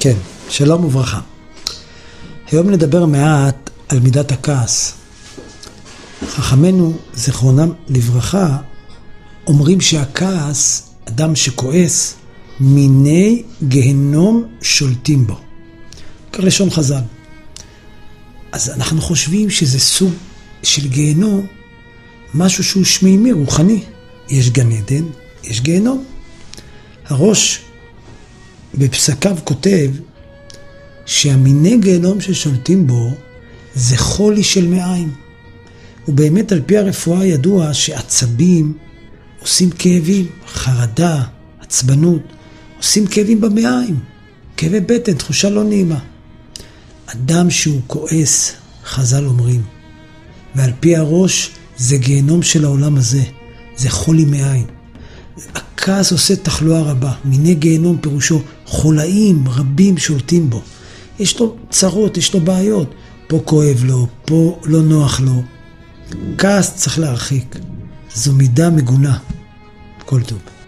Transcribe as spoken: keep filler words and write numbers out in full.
כן, שלום וברכה. היום נדבר מעט על מידת הכעס. חכמינו, זכרונם לברכה, אומרים שהכעס, אדם שכועס, מיני גהנום שולטים בו. כך לשון חז"ל. אז אנחנו חושבים שזה סוג של גהנום, משהו שהוא שמימי, רוחני. יש גן עדן, יש גהנום. הראש בפסקיו כותב שהמיני גהנום ששולטים בו זה חולי של מעיים. ובאמת על פי הרפואה ידוע שעצבים עושים כאבים, חרדה, עצבנות, עושים כאבים במעיים, כאבי בטן, תחושה לא נעימה. אדם שהוא כועס, חז"ל אומרים, ועל פי הראש זה גיהנום של העולם הזה, זה חולי מעיים. הכעס עושה תחלואה רבה, מיני גיהנום פירושו חולאים רבים שולטים בו. יש לו צרות, יש לו בעיות, פה כואב לו, פה לא נוח לו. כעס צריך להרחיק, זו מידה מגונה. כל טוב.